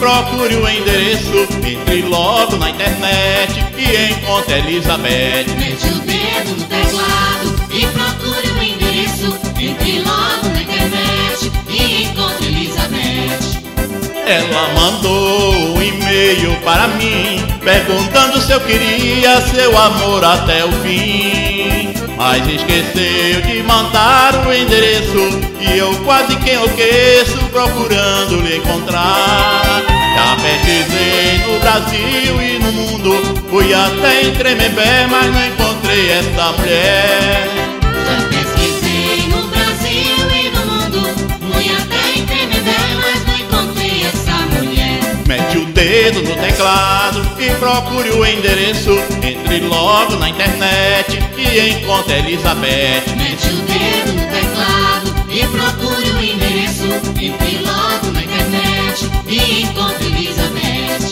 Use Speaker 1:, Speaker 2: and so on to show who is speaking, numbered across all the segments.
Speaker 1: procure o endereço. Entre logo na internet e encontre Elizabeth.
Speaker 2: Mete o dedo no teclado e procure o endereço. Entre logo na internet e encontre Elizabeth.
Speaker 1: Ela mandou um e-mail para mim, perguntando se eu queria seu amor até o fim. Mas esqueceu de mandar o endereço e eu quase que enlouqueço procurando lhe encontrar. Já pesquisei no Brasil e no mundo, fui até em Tremembé, mas não encontrei essa mulher.
Speaker 2: Já pesquisei no Brasil e no mundo, fui até em Tremembé, mas não encontrei essa mulher.
Speaker 1: Mete o dedo no teclado e procure o endereço. Entre logo na internet e encontre Elizabeth.
Speaker 2: Mete o dedo no teclado e procure o endereço. Entre logo na internet e encontre Elizabeth.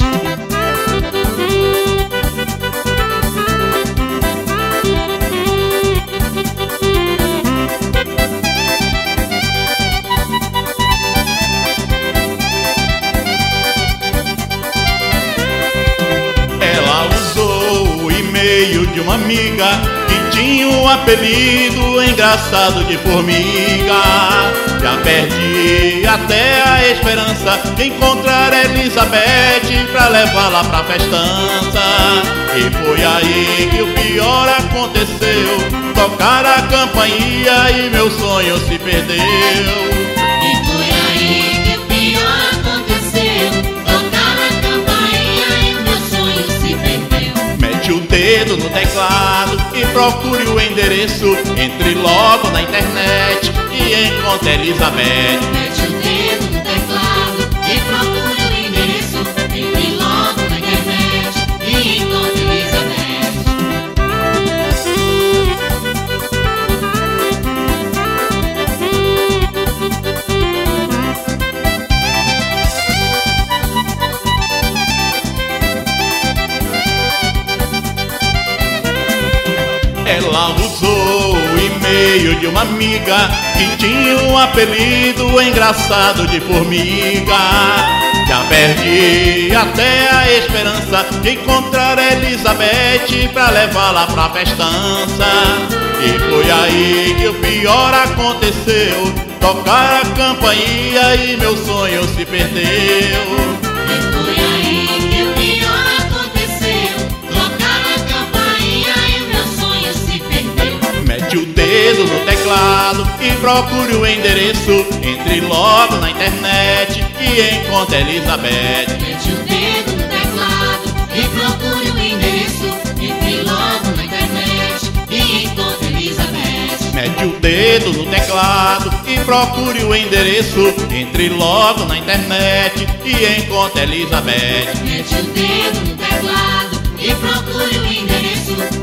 Speaker 1: De uma amiga que tinha um apelido engraçado de formiga. Já perdi até a esperança de encontrar Elizabeth pra levá-la pra festança. E foi aí que o pior aconteceu, tocar a campainha e meu sonho se perdeu. Dedo no teclado e procure o endereço. Entre logo na internet e encontre Elizabeth.
Speaker 2: Mete o dedo no teclado e procure o endereço. Entre logo na internet e encontre Elizabeth.
Speaker 1: Ela usou o e-mail de uma amiga que tinha um apelido engraçado de formiga. Já perdi até a esperança de encontrar Elizabeth pra levá-la pra festança. E foi aí que o pior aconteceu, tocar a campainha e meu sonho se perdeu. Mete o dedo no teclado e procure o endereço. Entre logo na internet e encontre Elizabeth.
Speaker 2: Mete o dedo no teclado e procure o endereço. Entre logo na internet e encontre Elizabeth.
Speaker 1: Mete o dedo no teclado e procure o endereço. Entre logo na internet e encontre Elizabeth.
Speaker 2: Mete o dedo no teclado e procure o endereço.